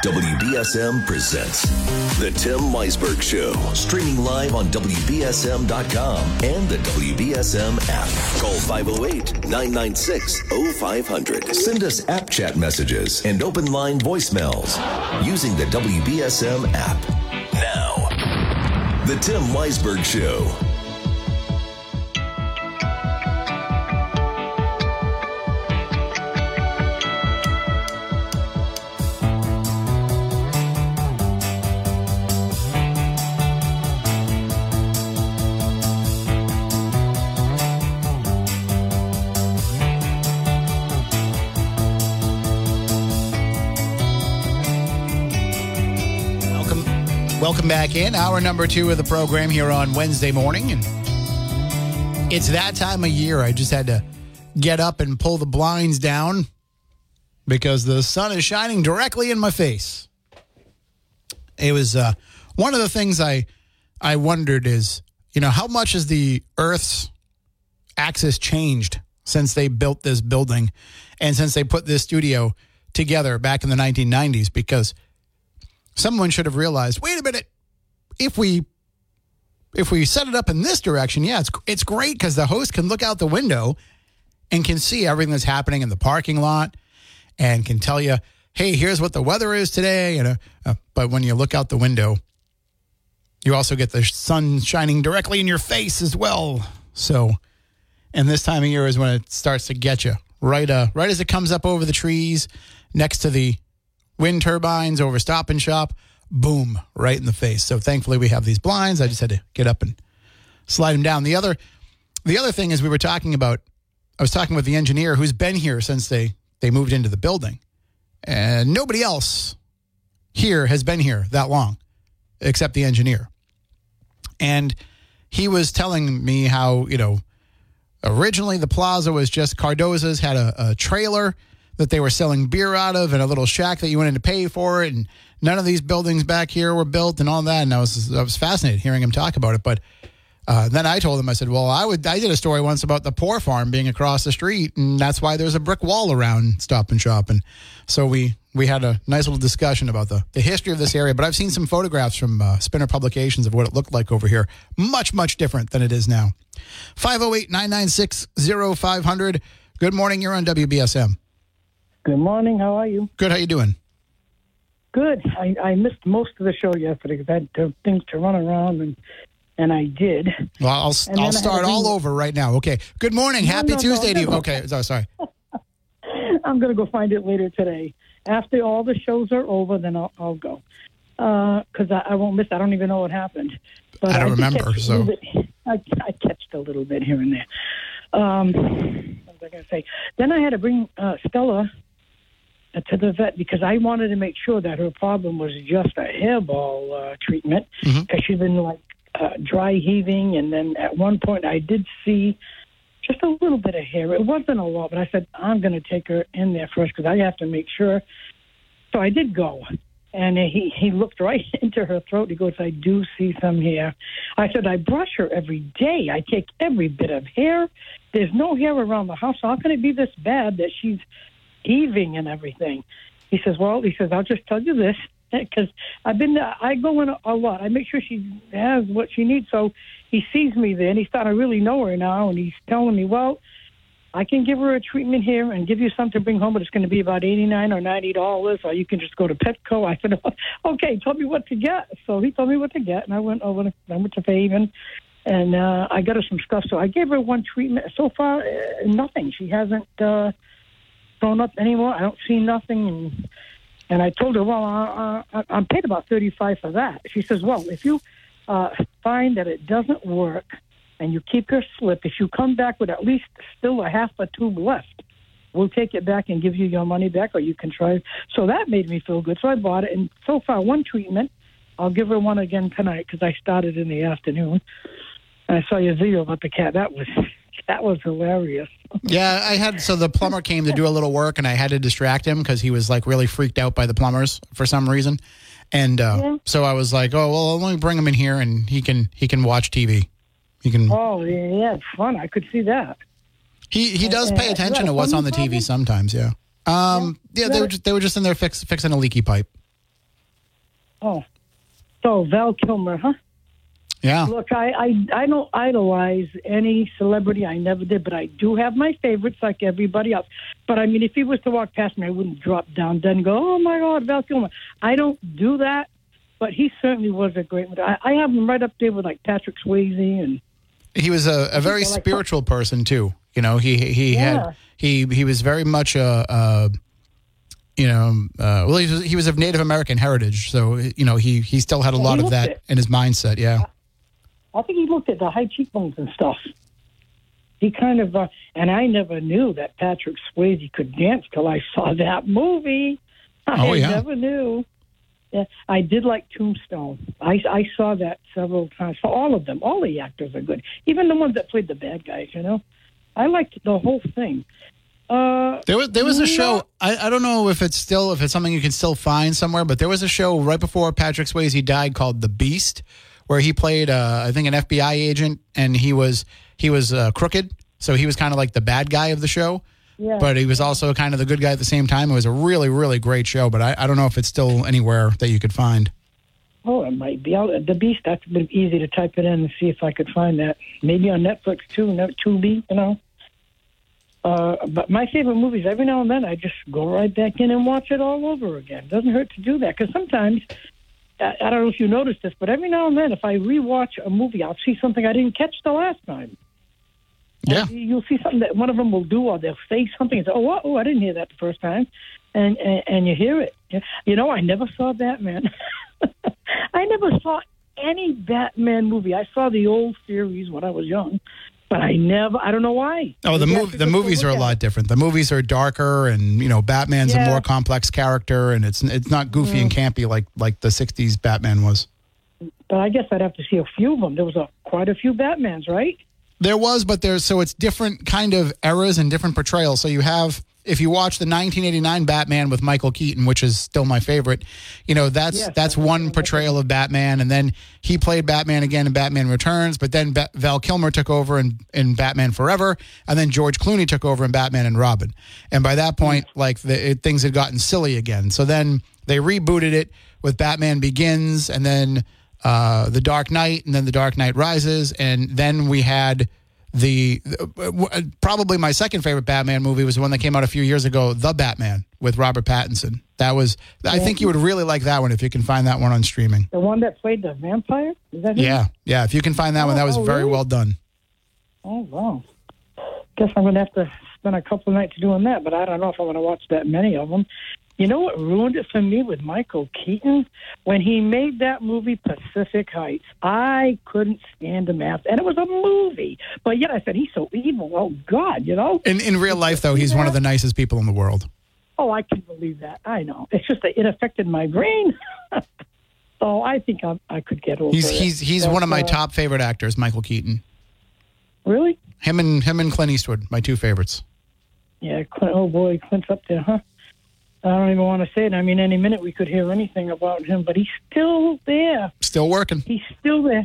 WBSM presents The Tim Weisberg Show, streaming live on WBSM.com and the WBSM app. Call 508-996-0500. Send us app chat messages and open line voicemails using the WBSM app. Now, The Tim Weisberg Show. Welcome back in. Hour number 2 of the program here on Wednesday morning. And it's that time of year. I just had to get up and pull the blinds down because the sun is shining directly in my face. It was one of the things I wondered is, how much has the Earth's axis changed since they built this building and since they put this studio together back in the 1990s? Because someone should have realized, wait a minute, if we set it up in this direction, it's great because the host can look out the window and can see everything that's happening in the parking lot and can tell you, hey, here's what the weather is today. But when you look out the window, you also get the sun shining directly in your face as well. So, and this time of year is when it starts to get you right as it comes up over the trees next to the wind turbines over Stop and Shop, boom, right in the face. So thankfully we have these blinds. I just had to get up and slide them down. The other thing is I was talking with the engineer who's been here since they moved into the building. And nobody else here has been here that long except the engineer. And he was telling me how, originally the plaza was just Cardoza's, had a trailer that they were selling beer out of and a little shack that you went in to pay for it. And none of these buildings back here were built and all that. And I was fascinated hearing him talk about it. But then I told him, I said, well, I did a story once about the Poor Farm being across the street. And that's why there's a brick wall around Stop and Shop. And so we had a nice little discussion about the history of this area. But I've seen some photographs from Spinner Publications of what it looked like over here. Much, much different than it is now. 508-996-0500. Good morning. You're on WBSM. Good morning. How are you? Good. How you doing? Good. I missed most of the show yesterday because I had things to run around, and I did. Well, I'll start all over right now. Okay. Good morning. Happy Tuesday to you. Okay. Sorry. I'm going to go find it later today. After all the shows are over, then I'll go. Because I won't miss. I don't even know what happened. But I don't remember. So I catched a little bit here and there. What was I going to say? Then I had to bring Stella to the vet because I wanted to make sure that her problem was just a hairball treatment because she's been dry heaving, and then at one point I did see just a little bit of hair. It wasn't a lot, but I said I'm going to take her in there first because I have to make sure. So I did go, and he looked right into her throat. He goes, I do see some hair. I said, I brush her every day. I take every bit of hair. There's no hair around the house. How can it be this bad that she's heaving and everything? He says, I'll just tell you this, because I go in a lot. I make sure she has what she needs. So he sees me there, and he's starting to really know her now, and he's telling me, well, I can give her a treatment here and give you something to bring home, but it's going to be about $89 or $90, or you can just go to Petco. I said, okay, tell me what to get. So he told me what to get, and I went to Faven, and I got her some stuff. So I gave her one treatment. So far, nothing. She hasn't thrown up anymore. I don't see nothing. And I told her, well, I'm paid about $35 for that. She says, well, if you find that it doesn't work and you keep your slip, if you come back with at least still a half a tube left, we'll take it back and give you your money back, or you can try. So that made me feel good. So I bought it. And so far, one treatment. I'll give her one again tonight because I started in the afternoon. And I saw your video about the cat. That was hilarious. Yeah, so the plumber came to do a little work, and I had to distract him because he was really freaked out by the plumbers for some reason. And so I was like, oh, well, let me bring him in here, and he can watch TV. He can. Oh, yeah, it's fun. I could see that. He does pay attention to what's on the TV sometimes, yeah. They were just in there fixing a leaky pipe. Oh, so Val Kilmer, huh? Yeah. Look, I don't idolize any celebrity. I never did, but I do have my favorites like everybody else. But, I mean, if he was to walk past me, I wouldn't drop down dead and go, oh, my God, Val Kilmer. I don't do that, but he certainly was a great one. I have him right up there with, like, Patrick Swayze. And he was a very spiritual person, too. You know, he was very much well, he was of Native American heritage. So, you know, he still had a lot of that in his mindset, yeah. I think he looked at the high cheekbones and stuff. He kind of, and I never knew that Patrick Swayze could dance till I saw that movie. I never knew. Yeah, I did like Tombstone. I saw that several times. For all of them, all the actors are good. Even the ones that played the bad guys, you know. I liked the whole thing. There was a show. I don't know if it's something you can still find somewhere, but there was a show right before Patrick Swayze died called The Beast, where he played I think an FBI agent, and he was crooked, so he was kind of like the bad guy of the show. Yeah. But he was also kind of the good guy at the same time. It was a really, really great show, but I don't know if it's still anywhere that you could find. Oh, it might be. The Beast, that's been easy to type it in and see if I could find that. Maybe on Netflix too, Tubi, you know. But my favorite movies, every now and then, I just go right back in and watch it all over again. It doesn't hurt to do that, because sometimes, I don't know if you noticed this, but every now and then, if I rewatch a movie, I'll see something I didn't catch the last time. Yeah. You'll see something that one of them will do, or they'll say something and say, oh, I didn't hear that the first time. And you hear it. You know, I never saw Batman. I never saw any Batman movie. I saw the old series when I was young. But I don't know why. Oh, the movies are a lot different. The movies are darker, and, you know, Batman's a more complex character, and it's not goofy and campy like the 60s Batman was. But I guess I'd have to see a few of them. There was quite a few Batmans, right? There was, but so it's different kind of eras and different portrayals. So you have, if you watch the 1989 Batman with Michael Keaton, which is still my favorite, you know, that's one portrayal of Batman, and then he played Batman again in Batman Returns, but then Val Kilmer took over in Batman Forever, and then George Clooney took over in Batman and Robin. And by that point, like, things had gotten silly again. So then they rebooted it with Batman Begins, and then The Dark Knight, and then The Dark Knight Rises, and then we had probably my second favorite Batman movie was the one that came out a few years ago, The Batman, with Robert Pattinson. That was, I think you would really like that one if you can find that one on streaming. The one that played the vampire? Is that him? Yeah. If you can find that one, that was very well done. Oh, wow. Guess I'm going to have to spend a couple of nights doing that, but I don't know if I'm going to watch that many of them. You know what ruined it for me with Michael Keaton? When he made that movie Pacific Heights, I couldn't stand him after. And it was a movie. But yet I said, he's so evil. Oh, God, you know? In real life, though, he's one of the nicest people in the world. Oh, I can believe that. I know. It's just that it affected my brain. So I think I could get over it. He's one of my top favorite actors, Michael Keaton. Really? Him and Clint Eastwood, my two favorites. Yeah, Clint's up there, huh? I don't even want to say it. I mean, any minute we could hear anything about him, but he's still there. Still working. He's still there.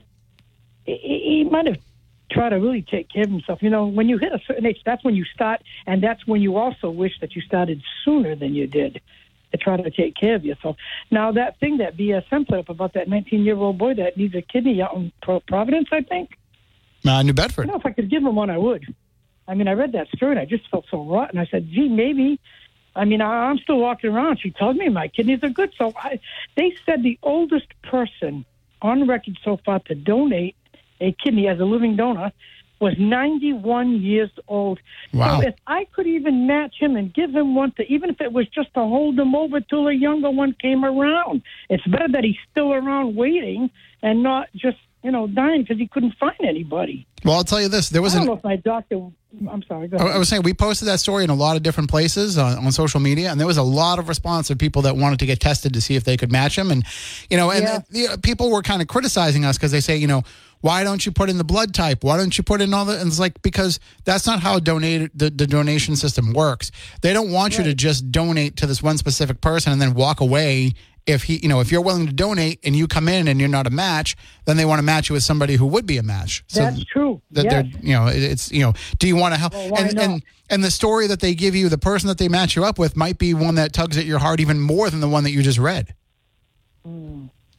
He might have tried to really take care of himself. You know, when you hit a certain age, that's when you start, and that's when you also wish that you started sooner than you did to try to take care of yourself. Now, that thing that BSM put up about that 19-year-old boy that needs a kidney out in Providence, I think. New Bedford. You know, if I could give him one, I would. I mean, I read that story, and I just felt so rotten. I said, gee, maybe... I mean, I'm still walking around. She told me my kidneys are good. So they said the oldest person on record so far to donate a kidney as a living donor was 91 years old. Wow. So if I could even match him and give him one to, even if it was just to hold him over till a younger one came around, it's better that he's still around waiting and not just, dying because he couldn't find anybody. Well, I'll tell you this. I don't know if my doctor... I'm sorry, go ahead. I was saying, we posted that story in a lot of different places on social media, and there was a lot of response of people that wanted to get tested to see if they could match him. And, people were kind of criticizing us because they say, why don't you put in the blood type? Why don't you put in all the... And it's like, because that's not how the donation system works. They don't want you to just donate to this one specific person and then walk away. If if you're willing to donate and you come in and you're not a match, then they want to match you with somebody who would be a match. So that's true. It's do you want to help? Well, and the story that they give you, the person that they match you up with, might be one that tugs at your heart even more than the one that you just read.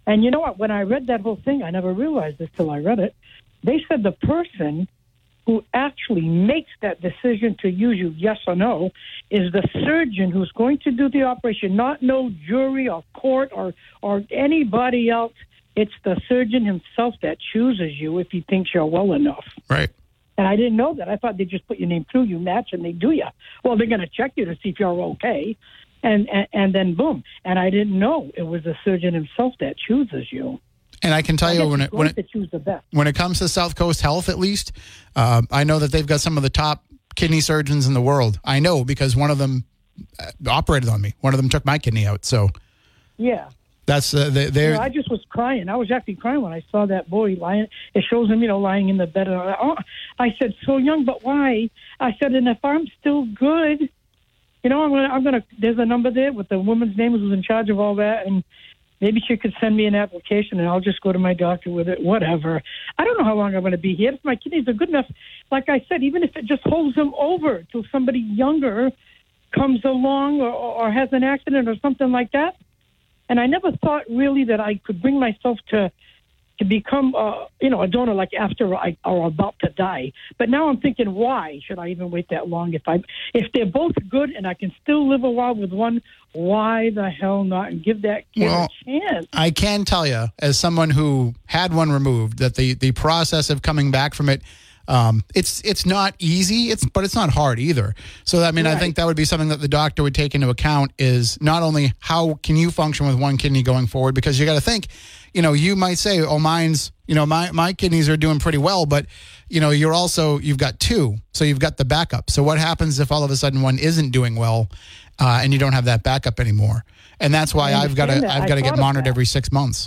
And you know what? When I read that whole thing, I never realized this till I read it. They said the person who actually makes that decision to use you, yes or no, is the surgeon who's going to do the operation, not no jury or court or anybody else. It's the surgeon himself that chooses you if he thinks you're well enough. Right. And I didn't know that. I thought they just put your name through, you match, and they do you. Well, they're going to check you to see if you're okay, and then boom. And I didn't know it was the surgeon himself that chooses you. And I can tell you when it comes to South Coast Health, at least, I know that they've got some of the top kidney surgeons in the world. I know because one of them operated on me. One of them took my kidney out. So yeah. That's I just was crying. I was actually crying when I saw that boy lying. It shows him, lying in the bed. I said, so young, but why? I said, and if I'm still good, I'm gonna. There's a number there with the woman's name who's in charge of all that, and maybe she could send me an application, and I'll just go to my doctor with it. Whatever. I don't know how long I'm going to be here. If my kidneys are good enough, like I said, even if it just holds them over till somebody younger comes along or has an accident or something like that. And I never thought really that I could bring myself to become, a donor like after I are about to die. But now I'm thinking, why should I even wait that long? If they're both good and I can still live a while with one, why the hell not? And give that kid a chance. I can tell you, as someone who had one removed, that the process of coming back from it, it's not easy, but it's not hard either. So, I mean, right. I think that would be something that the doctor would take into account is not only how can you function with one kidney going forward, because you got to think, you might say, oh, mine's, my kidneys are doing pretty well, but, you've got two, so you've got the backup. So what happens if all of a sudden one isn't doing well and you don't have that backup anymore? And that's why I've got to get monitored every 6 months.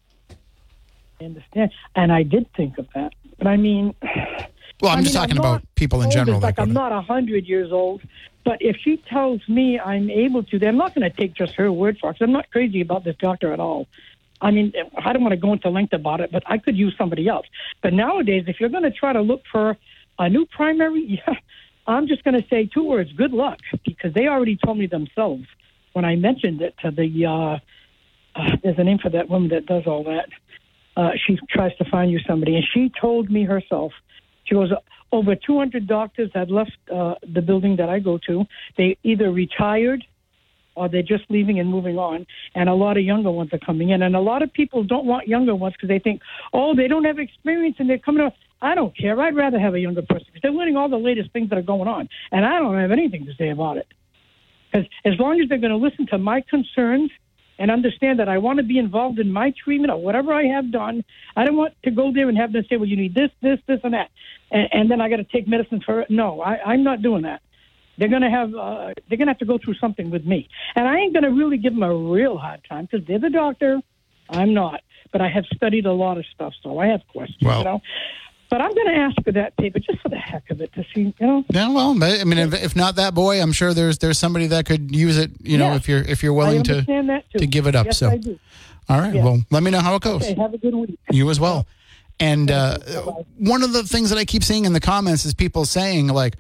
I understand. And I did think of that. But I mean... Well, I'm just talking about people in general. Like I'm not 100 years old, but if she tells me I'm able to, then I'm not going to take just her word for it, because I'm not crazy about this doctor at all. I mean, I don't want to go into length about it, but I could use somebody else. But nowadays, if you're going to try to look for a new primary, I'm just going to say 2 words, good luck, because they already told me themselves when I mentioned it to the, there's a name for that woman that does all that. She tries to find you somebody, and she told me herself, she goes, over 200 doctors had left the building that I go to. They either retired or they're just leaving and moving on. And a lot of younger ones are coming in. And a lot of people don't want younger ones because they think, they don't have experience and they're coming up. I don't care. I'd rather have a younger person because they're learning all the latest things that are going on. And I don't have anything to say about it. Because as long as they're going to listen to my concerns and understand that I want to be involved in my treatment or whatever I have done, I don't want to go there and have them say, well, you need this, this, this, and that. And then I got to take medicine for it. No, I'm not doing that. They're going to have to go through something with me. And I ain't going to really give them a real hard time because they're the doctor. I'm not. But I have studied a lot of stuff, so I have questions, But I'm going to ask for that paper just for the heck of it to see, Yeah, well, I mean, if not that boy, I'm sure there's somebody that could use it, if you're willing to give it up. Yes, so, I do. All right. Yeah. Well, let me know how it goes. Okay, have a good week. You as well. And one of the things that I keep seeing in the comments is people saying like,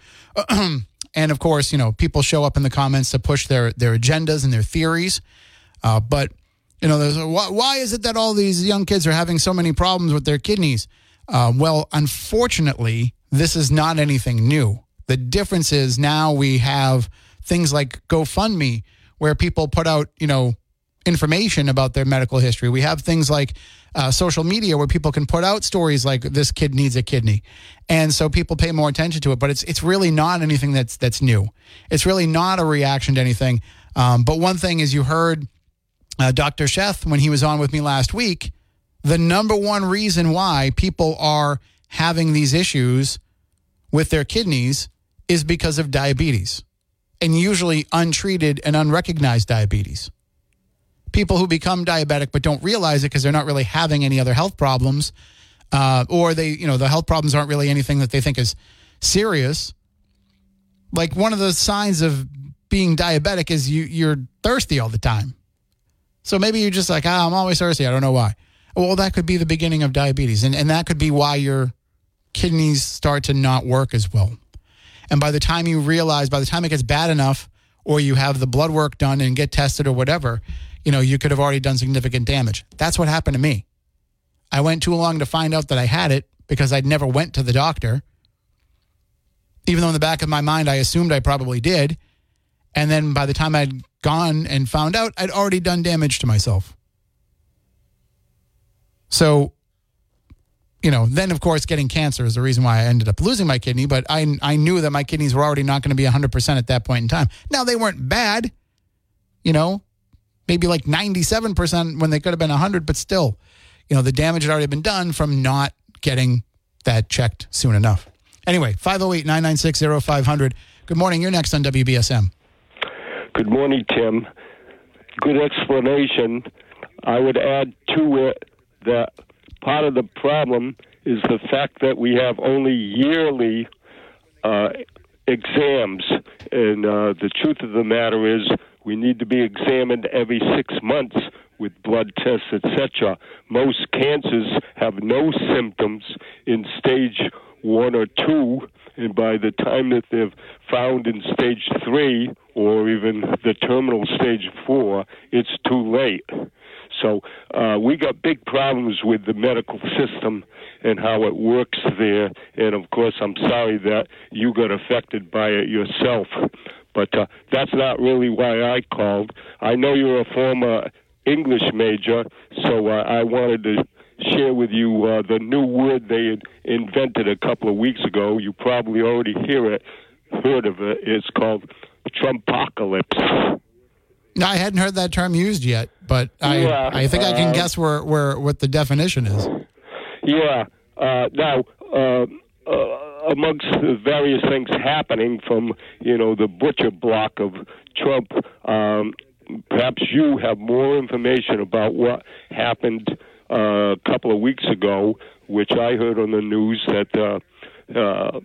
and of course, people show up in the comments to push their agendas and their theories. But, there's why is it that all these young kids are having so many problems with their kidneys? Well, unfortunately, this is not anything new. The difference is now we have things like GoFundMe where people put out, information about their medical history. We have things like social media where people can put out stories like this kid needs a kidney. And so people pay more attention to it, but it's really not anything that's new. It's really not a reaction to anything. But one thing is you heard Dr. Sheth when he was on with me last week, the number one reason why people are having these issues with their kidneys is because of diabetes, and usually untreated and unrecognized diabetes. People who become diabetic but don't realize it because they're not really having any other health problems, or the health problems aren't really anything that they think is serious. Like one of the signs of being diabetic is you're thirsty all the time. So maybe you're just like, I'm always thirsty. I don't know why. Well, that could be the beginning of diabetes, and that could be why your kidneys start to not work as well. And by the time it gets bad enough, or you have the blood work done and get tested or whatever, you could have already done significant damage. That's what happened to me. I went too long to find out that I had it because I'd never went to the doctor. Even though in the back of my mind, I assumed I probably did. And then by the time I'd gone and found out, I'd already done damage to myself. So, then of course getting cancer is the reason why I ended up losing my kidney. But I knew that my kidneys were already not going to be 100% at that point in time. Now, they weren't bad, maybe like 97% when they could have been 100, but still, the damage had already been done from not getting that checked soon enough. Anyway, 508-996-0500. Good morning. You're next on WBSM. Good morning, Tim. Good explanation. I would add to it that part of the problem is the fact that we have only yearly exams. And the truth of the matter is we need to be examined every 6 months with blood tests, etc. Most cancers have no symptoms in stage 1 or 2, and by the time that they're found in stage 3 or even the terminal stage 4, it's too late. So we got big problems with the medical system and how it works there. And, of course, I'm sorry that you got affected by it yourself. But that's not really why I called. I know you're a former English major, so I wanted to share with you the new word they had invented a couple of weeks ago. You probably already heard of it. It's called Trumpocalypse. No, I hadn't heard that term used yet, but I think I can guess where what the definition is. Yeah. Now, amongst the various things happening from, the butcher block of Trump, perhaps you have more information about what happened a couple of weeks ago, which I heard on the news that the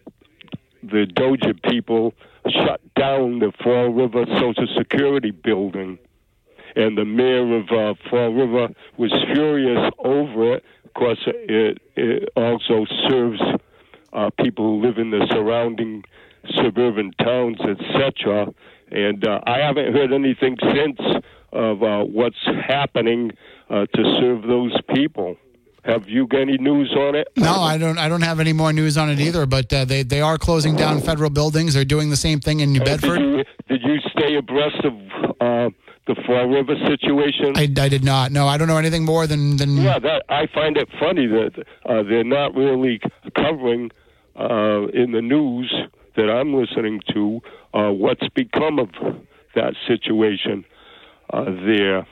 Doja people shut down the Fall River Social Security building. And the mayor of Fall River was furious over it. Of course, it also serves people who live in the surrounding suburban towns, etc. And I haven't heard anything since of what's happening to serve those people. Have you got any news on it? No, I don't have any more news on it either. But they are closing down federal buildings. They're doing the same thing in New Bedford. Did you stay abreast of the Fall River situation? I did not. No, I don't know anything more than. Yeah, I find it funny that they're not really covering in the news that I'm listening to what's become of that situation there.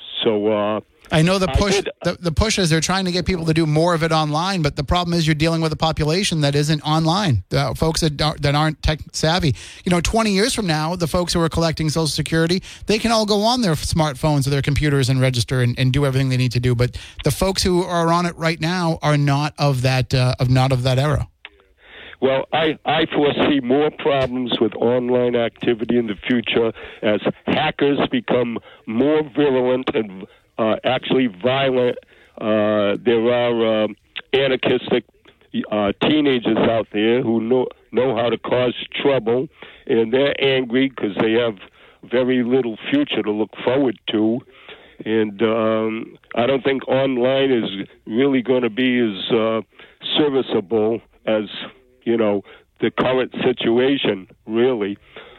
So I know the push is they're trying to get people to do more of it online, but the problem is you're dealing with a population that isn't online, folks that aren't tech savvy. 20 years from now, the folks who are collecting Social Security, they can all go on their smartphones or their computers and register and do everything they need to do. But the folks who are on it right now are not of that era. Well, I foresee more problems with online activity in the future as hackers become more virulent and actually violent. There are anarchistic teenagers out there who know how to cause trouble, and they're angry because they have very little future to look forward to. And I don't think online is really going to be as serviceable as the current situation, really.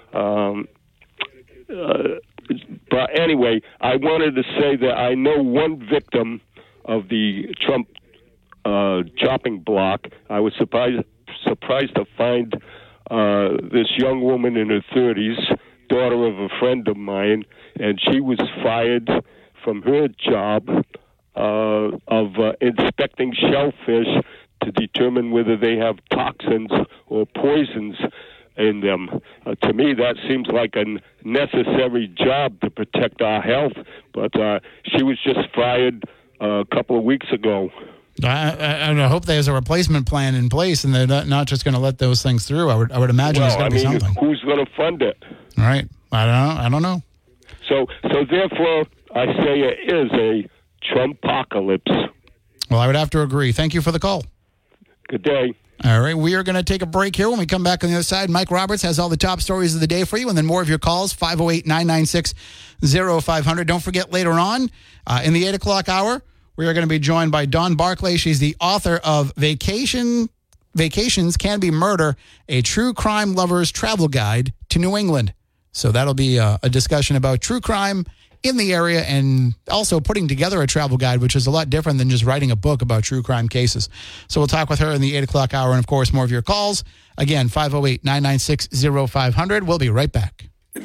But anyway, I wanted to say that I know one victim of the Trump chopping block. I was surprised to find this young woman in her 30s, daughter of a friend of mine, and she was fired from her job of inspecting shellfish to determine whether they have toxins or poisons in them. To me, that seems like a necessary job to protect our health, but she was just fired a couple of weeks ago. I hope there's a replacement plan in place, and they're not just going to let those things through. I would imagine there's going to be something. Who's going to fund it? All right. I don't know. So therefore, I say it is a Trumpocalypse. Well, I would have to agree. Thank you for the call. Good day. All right, we are going to take a break here. When we come back on the other side, Mike Roberts has all the top stories of the day for you, and then more of your calls, 508-996-0500. Don't forget, later on in the 8 o'clock hour, we are going to be joined by Dawn Barclay. She's the author of Vacations Can Be Murder, a true crime lover's travel guide to New England. So that'll be a discussion about true crime in the area and also putting together a travel guide, which is a lot different than just writing a book about true crime cases. So we'll talk with her in the 8 o'clock hour. And, of course, more of your calls. Again, 508-996-0500. We'll be right back.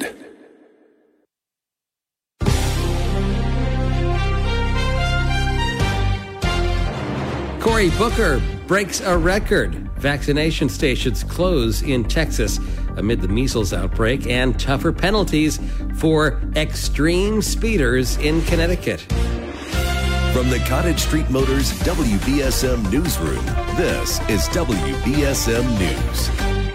Cory Booker breaks a record. Vaccination stations close in Texas amid the measles outbreak and tougher penalties for extreme speeders in Connecticut. From the Cottage Street Motors WBSM Newsroom, this is WBSM News.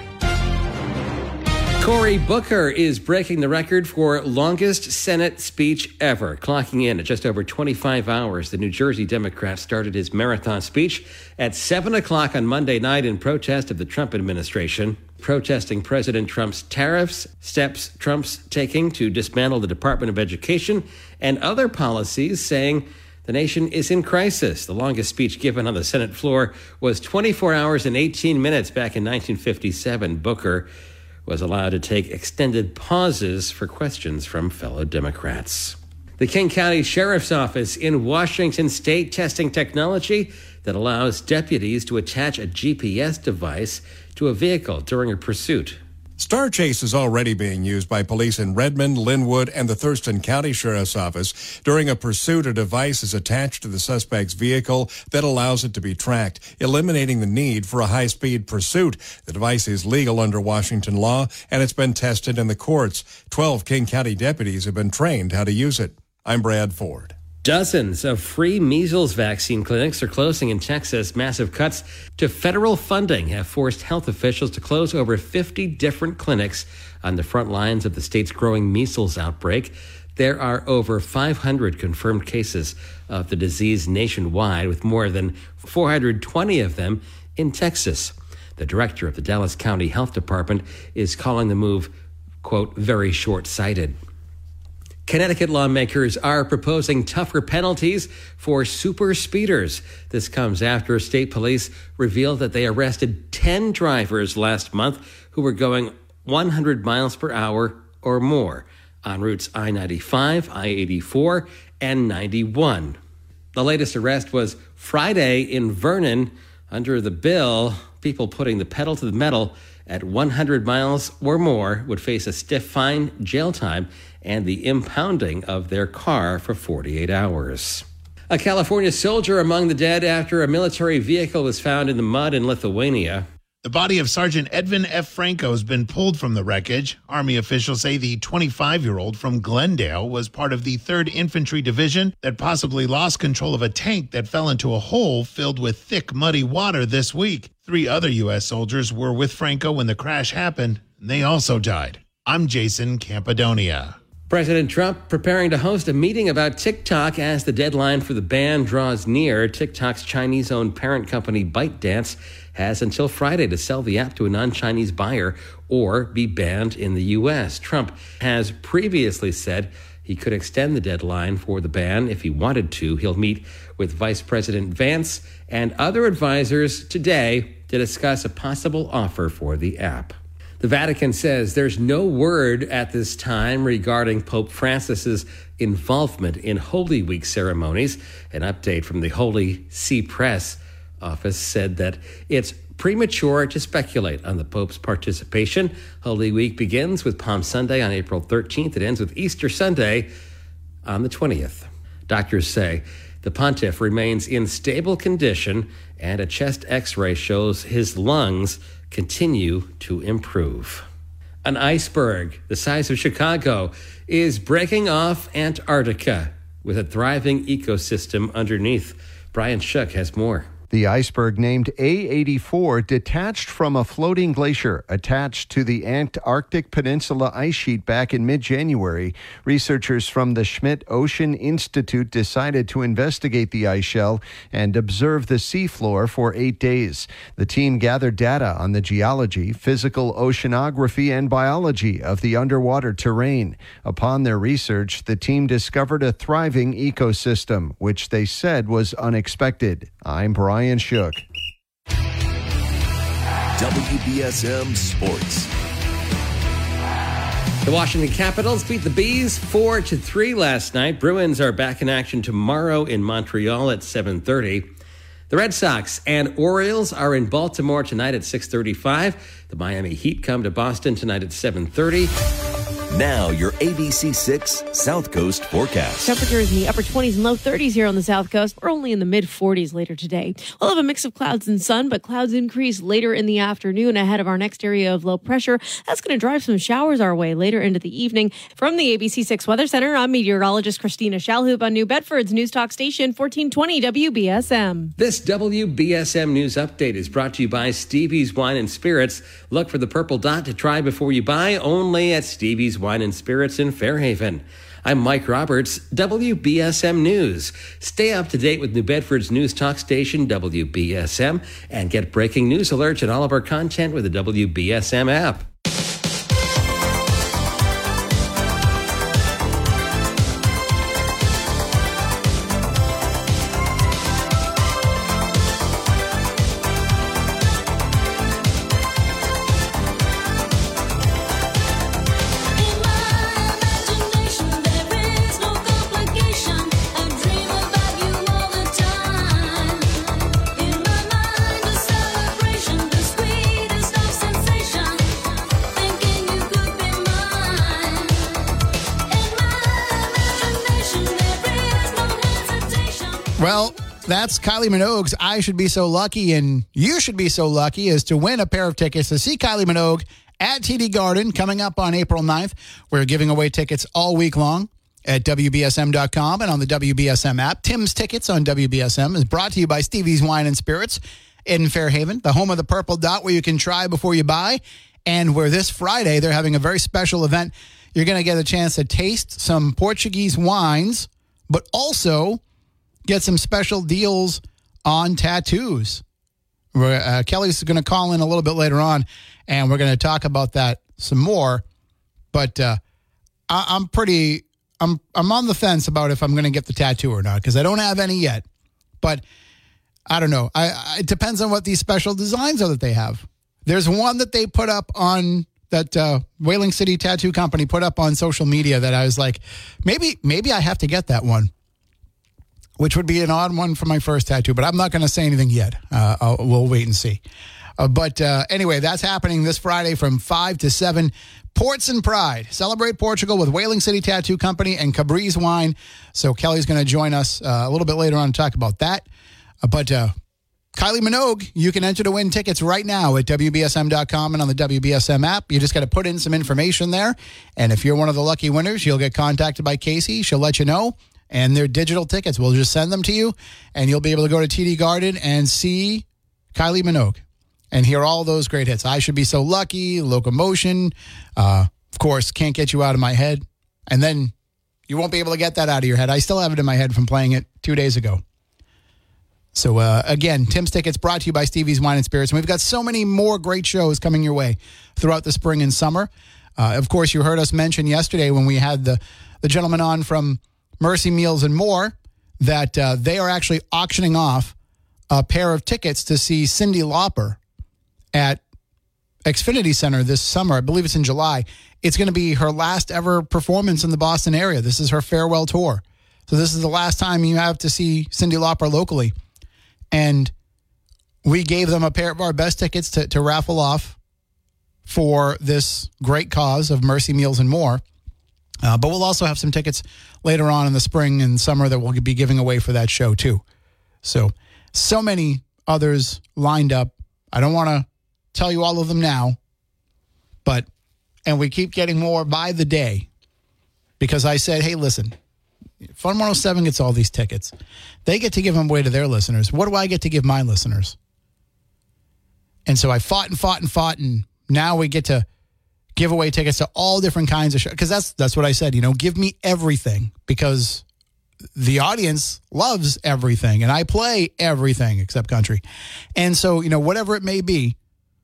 Cory Booker is breaking the record for longest Senate speech ever. Clocking in at just over 25 hours, the New Jersey Democrat started his marathon speech at 7 o'clock on Monday night in protest of the Trump administration, protesting President Trump's tariffs, steps Trump's taking to dismantle the Department of Education, and other policies, saying the nation is in crisis. The longest speech given on the Senate floor was 24 hours and 18 minutes back in 1957. Booker was allowed to take extended pauses for questions from fellow Democrats. The King County Sheriff's Office in Washington State testing technology that allows deputies to attach a GPS device to a vehicle during a pursuit. Star Chase is already being used by police in Redmond, Linwood, and the Thurston County Sheriff's Office. During a pursuit, a device is attached to the suspect's vehicle that allows it to be tracked, eliminating the need for a high-speed pursuit. The device is legal under Washington law, and it's been tested in the courts. 12 King County deputies have been trained how to use it. I'm Brad Ford. Dozens of free measles vaccine clinics are closing in Texas. Massive cuts to federal funding have forced health officials to close over 50 different clinics on the front lines of the state's growing measles outbreak. There are over 500 confirmed cases of the disease nationwide, with more than 420 of them in Texas. The director of the Dallas County Health Department is calling the move, quote, very short-sighted. Connecticut lawmakers are proposing tougher penalties for super speeders. This comes after state police revealed that they arrested 10 drivers last month who were going 100 miles per hour or more on routes I-95, I-84, and 91. The latest arrest was Friday in Vernon. Under the bill, people putting the pedal to the metal at 100 miles or more would face a stiff fine, jail time, and the impounding of their car for 48 hours. A California soldier among the dead after a military vehicle was found in the mud in Lithuania. The body of Sergeant Edvin F. Franco has been pulled from the wreckage. Army officials say the 25-year-old from Glendale was part of the 3rd Infantry Division that possibly lost control of a tank that fell into a hole filled with thick, muddy water this week. 3 other U.S. soldiers were with Franco when the crash happened, and they also died. I'm Jason Campadonia. President Trump preparing to host a meeting about TikTok as the deadline for the ban draws near. TikTok's Chinese-owned parent company ByteDance has until Friday to sell the app to a non-Chinese buyer or be banned in the U.S. Trump has previously said he could extend the deadline for the ban if he wanted to. He'll meet with Vice President Vance and other advisors today to discuss a possible offer for the app. The Vatican says there's no word at this time regarding Pope Francis's involvement in Holy Week ceremonies. An update from the Holy See Press office said that it's premature to speculate on the Pope's participation. Holy Week begins with Palm Sunday on April 13th. It ends with Easter Sunday on the 20th. Doctors say the pontiff remains in stable condition, and a chest x-ray shows his lungs continue to improve. An iceberg the size of Chicago is breaking off Antarctica with a thriving ecosystem underneath. Brian Shook has more. The iceberg named A84 detached from a floating glacier attached to the Antarctic Peninsula ice sheet back in mid-January. Researchers from the Schmidt Ocean Institute decided to investigate the ice shell and observe the seafloor for 8 days. The team gathered data on the geology, physical oceanography, and biology of the underwater terrain. Upon their research, the team discovered a thriving ecosystem, which they said was unexpected. I'm Brian Shook. WBSM Sports. The Washington Capitals beat the Bees 4-3 last night. Bruins are back in action tomorrow in Montreal at 7:30. The Red Sox and Orioles are in Baltimore tonight at 6:35. The Miami Heat come to Boston tonight at 7:30. Now, your ABC6 South Coast forecast. Temperatures in the upper 20s and low 30s here on the South Coast. We're only in the mid-40s later today. We'll have a mix of clouds and sun, but clouds increase later in the afternoon ahead of our next area of low pressure. That's going to drive some showers our way later into the evening. From the ABC6 Weather Center, I'm meteorologist Christina Shalhoub on New Bedford's News Talk Station, 1420 WBSM. This WBSM News Update is brought to you by Stevie's Wine and Spirits. Look for the purple dot to try before you buy, only at Stevie's Wine and Spirits in Fairhaven. I'm Mike Roberts, WBSM News. Stay up to date with New Bedford's News Talk Station, WBSM, and get breaking news alerts and all of our content with the WBSM app. Well, that's Kylie Minogue's I Should Be So Lucky, and you should be so lucky as to win a pair of tickets to see Kylie Minogue at TD Garden coming up on April 9th. We're giving away tickets all week long at WBSM.com and on the WBSM app. Tim's Tickets on WBSM is brought to you by Stevie's Wine and Spirits in Fairhaven, the home of the purple dot where you can try before you buy, and where this Friday they're having a very special event. You're going to get a chance to taste some Portuguese wines, but also get some special deals on tattoos. Kelly's going to call in a little bit later on, and we're going to talk about that some more. But I'm on the fence about if I'm going to get the tattoo or not, because I don't have any yet. But I don't know. It depends on what these special designs are that they have. There's one that they put up on that Whaling City Tattoo Company put up on social media that I was like, maybe I have to get that one, which would be an odd one for my first tattoo, but I'm not going to say anything yet. We'll wait and see. But anyway, that's happening this Friday from 5 to 7. Ports and Pride. Celebrate Portugal with Whaling City Tattoo Company and Cabriz Wine. So Kelly's going to join us a little bit later on to talk about that. But Kylie Minogue, you can enter to win tickets right now at WBSM.com and on the WBSM app. You just got to put in some information there. And if you're one of the lucky winners, you'll get contacted by Casey. She'll let you know. And they're digital tickets. We'll just send them to you, and you'll be able to go to TD Garden and see Kylie Minogue and hear all those great hits. I Should Be So Lucky, Locomotion, of course, Can't Get You Out of My Head. And then you won't be able to get that out of your head. I still have it in my head from playing it 2 days ago. So, again, Tim's Tickets brought to you by Stevie's Wine and Spirits. And we've got so many more great shows coming your way throughout the spring and summer. Of course, you heard us mention yesterday when we had the gentleman on from Mercy Meals and More, that they are actually auctioning off a pair of tickets to see Cyndi Lauper at Xfinity Center this summer. I believe it's in July. It's going to be her last ever performance in the Boston area. This is her farewell tour. So this is the last time you have to see Cyndi Lauper locally. And we gave them a pair of our best tickets to raffle off for this great cause of Mercy Meals and More. But we'll also have some tickets later on in the spring and summer that we'll be giving away for that show, too. So many others lined up. I don't want to tell you all of them now, and we keep getting more by the day, because I said, hey, listen, Fun 107 gets all these tickets. They get to give them away to their listeners. What do I get to give my listeners? And so I fought, and now we get to give away tickets to all different kinds of shows. Because that's what I said. Give me everything, because the audience loves everything, and I play everything except country. And so, whatever it may be,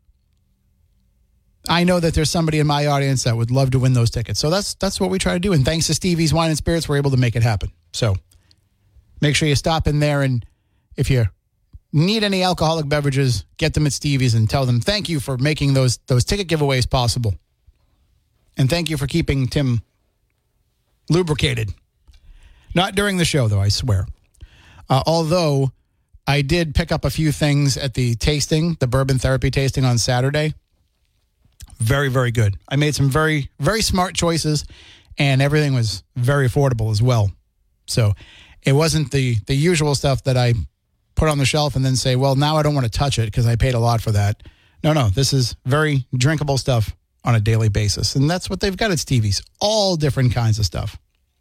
I know that there's somebody in my audience that would love to win those tickets. So that's what we try to do. And thanks to Stevie's Wine and Spirits, we're able to make it happen. So make sure you stop in there, and if you need any alcoholic beverages, get them at Stevie's and tell them thank you for making those ticket giveaways possible. And thank you for keeping Tim lubricated. Not during the show, though, I swear. Although I did pick up a few things at the tasting, the bourbon therapy tasting on Saturday. Very, very good. I made some very, very smart choices, and everything was very affordable as well. So it wasn't the usual stuff that I put on the shelf and then say, well, now I don't want to touch it because I paid a lot for that. No, this is very drinkable stuff on a daily basis. And that's what they've got at Stevie's. All different kinds of stuff.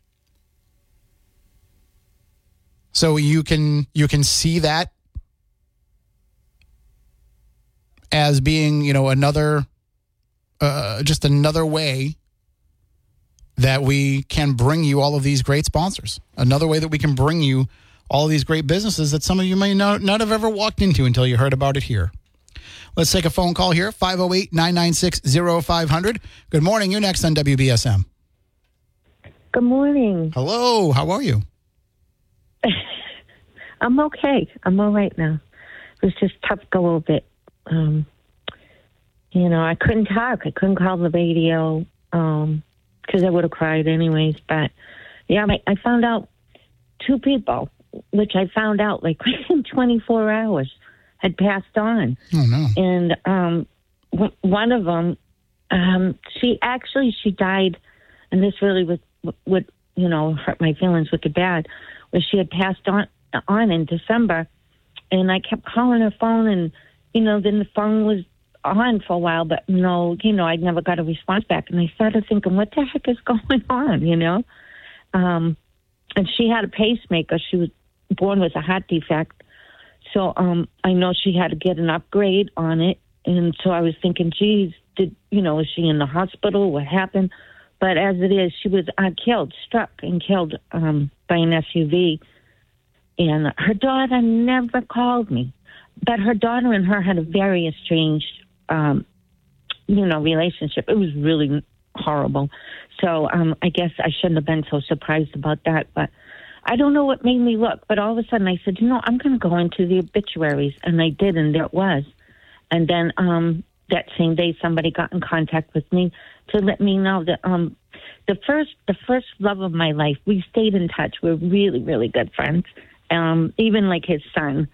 So you can see that as being, another just another way that we can bring you all of these great sponsors. Another way that we can bring you all of these great businesses that some of you may not have ever walked into until you heard about it here. Let's take a phone call here, 508-996-0500. Good morning. You're next on WBSM. Good morning. Hello. How are you? I'm okay. I'm all right now. It was just tough a little bit. I couldn't talk. I couldn't call the radio because I would have cried anyways. But, yeah, I found out 2 people, which I found out like within 24 hours, had passed on. Oh, no. And one of them, she died, and this really would hurt my feelings wicked bad, where she had passed on in December. And I kept calling her phone, and, then the phone was on for a while, but I never got a response back. And I started thinking, what the heck is going on, And she had a pacemaker. She was born with a heart defect. So I know she had to get an upgrade on it. And so I was thinking, geez, is she in the hospital? What happened? But as it is, she was struck and killed by an SUV. And her daughter never called me. But her daughter and her had a very estranged relationship. It was really horrible. So I guess I shouldn't have been so surprised about that. But I don't know what made me look. But all of a sudden I said, I'm going to go into the obituaries. And I did, and there it was. And then that same day somebody got in contact with me to let me know that the first love of my life, we stayed in touch. We're really, really good friends. Even like his son,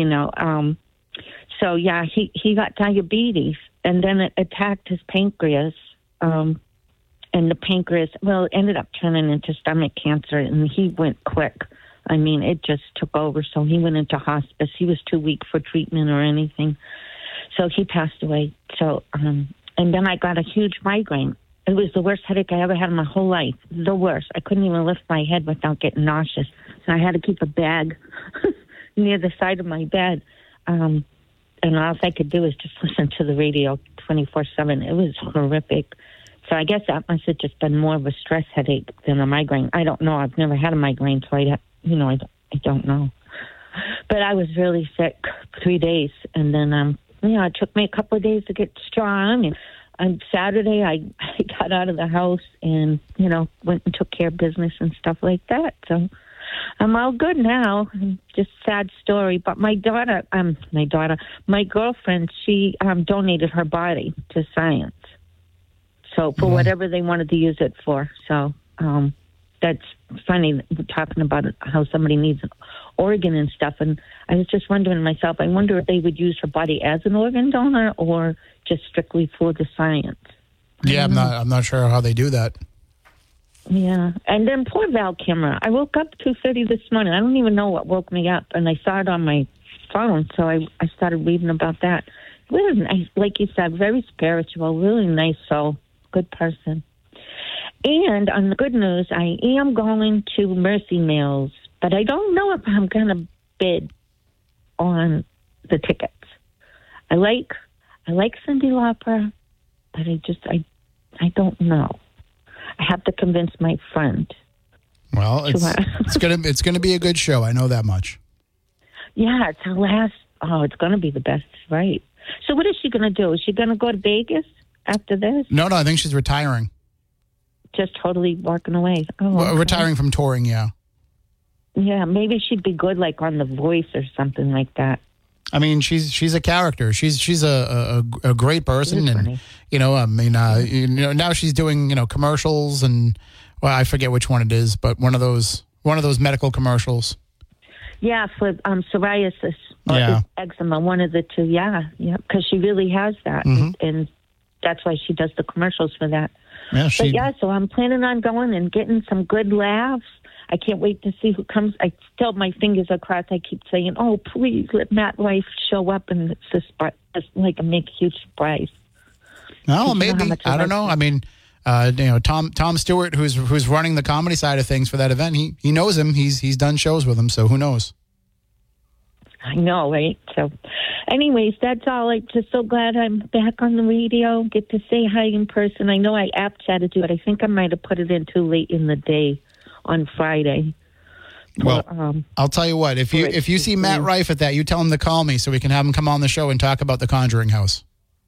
So, yeah, he got diabetes, and then it attacked his pancreas, and the pancreas, it ended up turning into stomach cancer, and he went quick. I mean, it just took over, so he went into hospice. He was too weak for treatment or anything, so he passed away. So, and then I got a huge migraine. It was the worst headache I ever had in my whole life, the worst. I couldn't even lift my head without getting nauseous, so I had to keep a bag near the side of my bed. And all I could do is just listen to the radio 24/7. It was horrific. So I guess that must have just been more of a stress headache than a migraine. I don't know. I've never had a migraine, so I don't know. But I was really sick 3 days, and then it took me a couple of days to get strong. And on Saturday, I got out of the house and went and took care of business and stuff like that. So I'm all good now. Just sad story. But my girlfriend, she donated her body to science. So for whatever they wanted to use it for. So that's funny, talking about how somebody needs an organ and stuff. And I was just wondering to myself, I wonder if they would use her body as an organ donor or just strictly for the science. Yeah, I'm not sure how they do that. Yeah, and then poor Val Kimmerer. I woke up 2:30 this morning. I don't even know what woke me up, and I saw it on my phone, so I started reading about that. Really nice, like you said, very spiritual, really nice soul, good person. And on the good news, I am going to Mercy Mills, but I don't know if I'm going to bid on the tickets. I like Cyndi Lauper, but I don't know. I have to convince my friend. Well, it's gonna be a good show. I know that much. Yeah, it's her last. Oh, it's gonna be the best, right? So, what is she gonna do? Is she gonna go to Vegas after this? No, I think she's retiring. Just totally walking away. Oh, okay. Retiring from touring. Yeah. Yeah, maybe she'd be good, like on The Voice or something like that. I mean, she's a character. She's a great person, and now she's doing commercials, and well, I forget which one it is, but one of those medical commercials. Yeah, for psoriasis or eczema, one of the two. Yeah, because she really has that, and that's why she does the commercials for that. Yeah, so I'm planning on going and getting some good laughs. I can't wait to see who comes. I still, my fingers are crossed. I keep saying, "Oh, please let Matt Rife show up," and it's like a huge surprise. No, maybe I don't know. I mean, Tom Stewart, who's running the comedy side of things for that event, he knows him. He's done shows with him, so who knows? I know, right? So, anyways, that's all. I'm just so glad I'm back on the radio. Get to say hi in person. I know I app chatted you, but I think I might have put it in too late in the day on Friday. Well, I'll tell you what. If you see Matt Rife at that, you tell him to call me so we can have him come on the show and talk about The Conjuring House.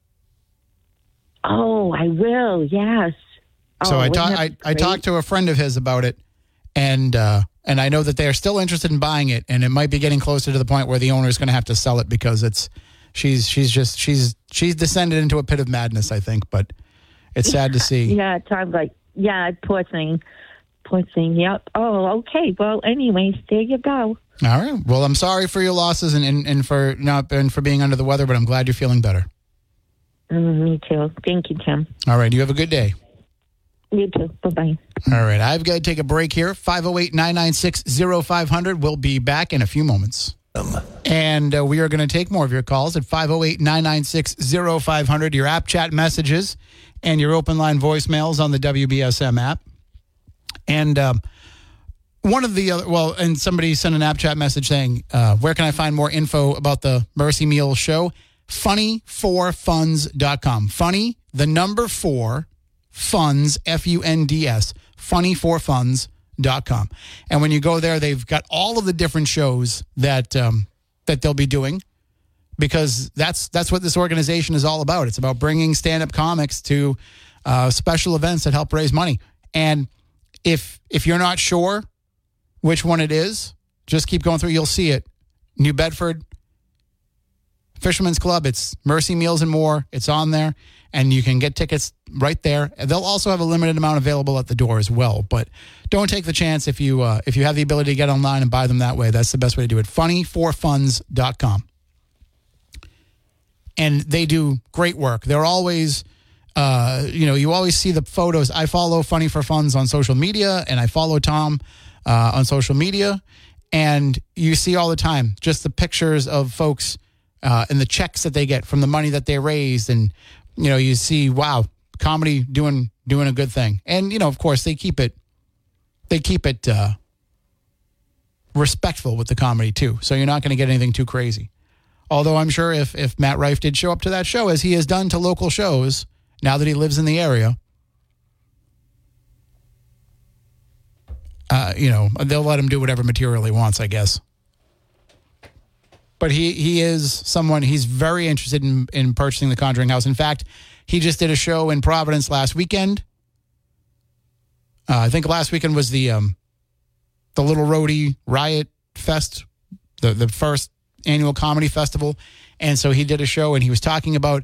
Oh, I will. Yes. So I talked to a friend of his about it, and I know that they are still interested in buying it, and it might be getting closer to the point where the owner is going to have to sell it because she's descended into a pit of madness, I think. But it's sad to see. Yeah, it sounds like poor thing. Poor thing. Yep. Oh, okay. Well, anyways, there you go. All right. Well, I'm sorry for your losses and for being under the weather, but I'm glad you're feeling better. Me too. Thank you, Tim. All right. You have a good day. You too. Bye-bye. All right. I've got to take a break here. 508-996-0500. We'll be back in a few moments. And we are going to take more of your calls at 508-996-0500, your app chat messages and your open line voicemails on the WBSM app. And one of the other, and somebody sent an app chat message saying, where can I find more info about the Mercy Meals show? Funny4funds.com. Funny, the number 4, funds, Funds, funny4funds.com. And when you go there, they've got all of the different shows that they'll be doing, because that's what this organization is all about. It's about bringing stand-up comics to special events that help raise money. And if you're not sure which one it is, just keep going through. You'll see it. New Bedford, Fisherman's Club, it's Mercy Meals and More. It's on there, and you can get tickets right there. They'll also have a limited amount available at the door as well, but don't take the chance if you have the ability to get online and buy them that way. That's the best way to do it. Funny4funds.com. And they do great work. They're always, you always see the photos. I follow Funny for Funds on social media, and I follow Tom on social media, and you see all the time just the pictures of folks and the checks that they get from the money that they raised, and you see, wow, comedy doing a good thing. And of course they keep it respectful with the comedy too, so you're not going to get anything too crazy. Although I'm sure if Matt Rife did show up to that show, as he has done to local shows now that he lives in the area, they'll let him do whatever material he wants, I guess. But he is someone, he's very interested in purchasing the Conjuring House. In fact, he just did a show in Providence last weekend. I think last weekend was the Little Roadie Riot Fest, the first annual comedy festival. And so he did a show, and he's still talking about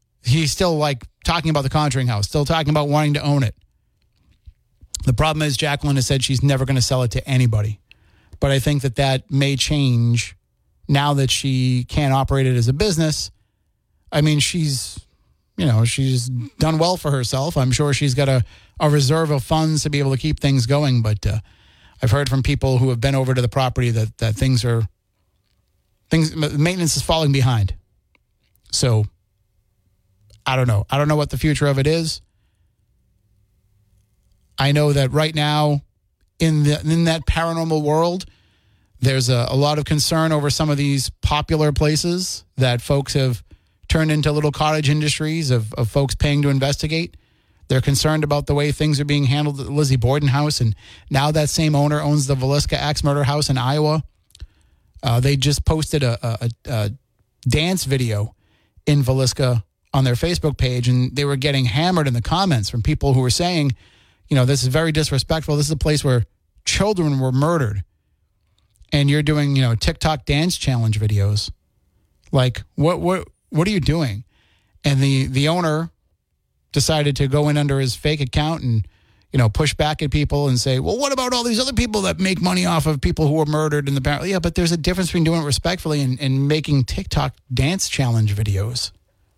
the Conjuring House, still talking about wanting to own it. The problem is Jacqueline has said she's never going to sell it to anybody. But I think that may change now that she can't operate it as a business. I mean, she's done well for herself. I'm sure she's got a reserve of funds to be able to keep things going. But I've heard from people who have been over to the property that maintenance is falling behind. So I don't know. I don't know what the future of it is. I know that right now in that paranormal world, there's a lot of concern over some of these popular places that folks have turned into little cottage industries of folks paying to investigate. They're concerned about the way things are being handled at the Lizzie Borden house, and now that same owner owns the Villisca Axe Murder House in Iowa. They just posted a dance video in Villisca on their Facebook page, and they were getting hammered in the comments from people who were saying, this is very disrespectful. This is a place where children were murdered, and you're doing, TikTok dance challenge videos. Like, what are you doing? And the owner decided to go in under his fake account and, push back at people and say, well, what about all these other people that make money off of people who were murdered in the barrel? Yeah, but there's a difference between doing it respectfully and making TikTok dance challenge videos.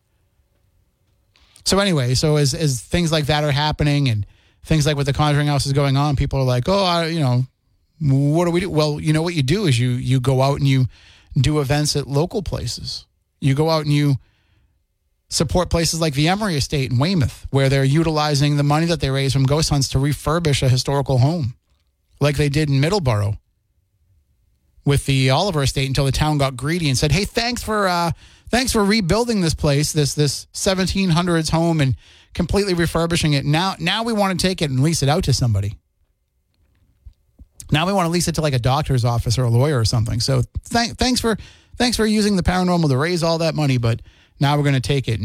So anyway, as things like that are happening and things like with the Conjuring House is going on, people are like, what do we do? Well, what you do is you go out and you do events at local places. You go out and you support places like the Emery Estate in Weymouth, where they're utilizing the money that they raise from ghost hunts to refurbish a historical home, like they did in Middleborough with the Oliver Estate, until the town got greedy and said, hey, thanks for rebuilding this place, this 1700s home, and completely refurbishing it. Now we want to take it and lease it out to somebody. Now we want to lease it to like a doctor's office or a lawyer or something. So thanks for using the paranormal to raise all that money, but now we're going to take it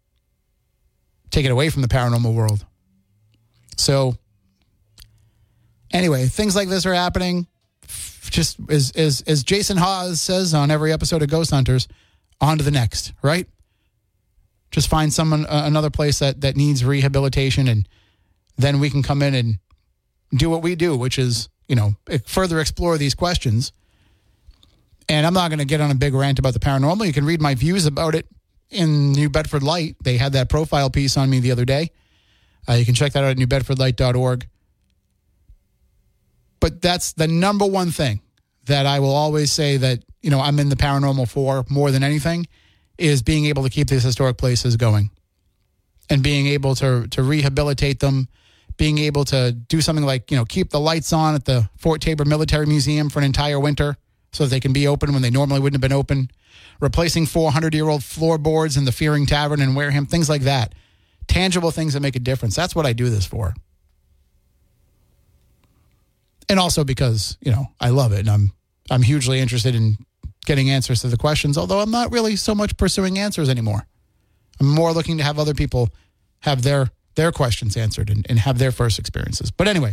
away from the paranormal world. So anyway, things like this are happening. Just as Jason Hawes says on every episode of Ghost Hunters, on to the next, right? Just find another place that needs rehabilitation, and then we can come in and do what we do, which is, further explore these questions. And I'm not going to get on a big rant about the paranormal. You can read my views about it in New Bedford Light. They had that profile piece on me the other day. You can check that out at newbedfordlight.org. But that's the number one thing that I will always say that, I'm in the paranormal for more than anything, is being able to keep these historic places going and being able to rehabilitate them, being able to do something like, keep the lights on at the Fort Taber Military Museum for an entire winter so that they can be open when they normally wouldn't have been open, replacing 400-year-old floorboards in the Fearing Tavern in Wareham, things like that. Tangible things that make a difference. That's what I do this for. And also because, I love it, and I'm hugely interested in getting answers to the questions, although I'm not really so much pursuing answers anymore. I'm more looking to have other people have their questions answered and have their first experiences. But anyway,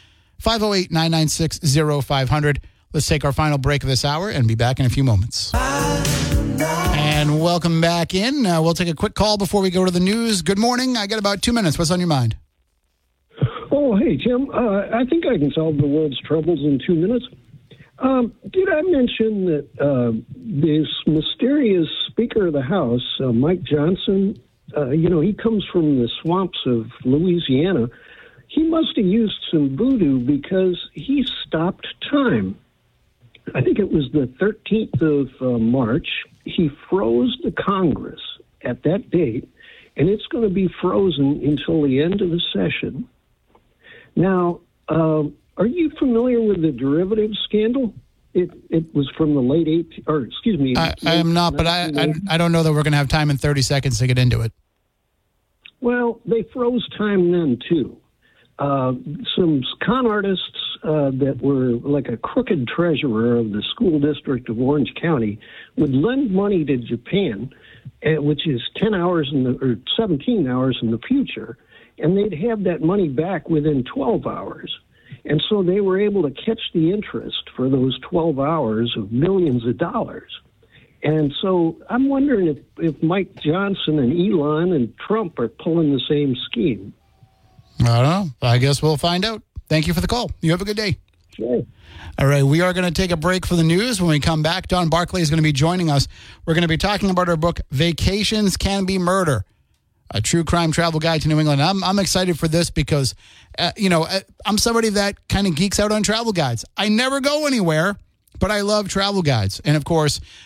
508-996-0500. Let's take our final break of this hour and be back in a few moments. And welcome back in. We'll take a quick call before we go to the news. Good morning. I got about 2 minutes. What's on your mind? Oh, hey, Tim. I think I can solve the world's troubles in 2 minutes. Did I mention that this mysterious Speaker of the House, Mike Johnson, he comes from the swamps of Louisiana. He must have used some voodoo because he stopped time. I think it was the 13th of March. He froze the Congress at that date, and it's going to be frozen until the end of the session. Now, are you familiar with the derivative scandal? It was from the late 18th, or excuse me. I am not, but I don't know that we're going to have time in 30 seconds to get into it. Well, they froze time then, too. Some con artists that were like a crooked treasurer of the school district of Orange County would lend money to Japan, which is 10 hours or 17 hours in the future, and they'd have that money back within 12 hours. And so they were able to catch the interest for those 12 hours of millions of dollars. And so I'm wondering if Mike Johnson and Elon and Trump are pulling the same scheme. I don't know. I guess we'll find out. Thank you for the call. You have a good day. Sure. All right, we are going to take a break for the news. When we come back, Don Barclay is going to be joining us. We're going to be talking about our book, Vacations Can Be Murder, a true crime travel guide to New England. I'm excited for this because, I'm somebody that kind of geeks out on travel guides. I never go anywhere, but I love travel guides. And, of course,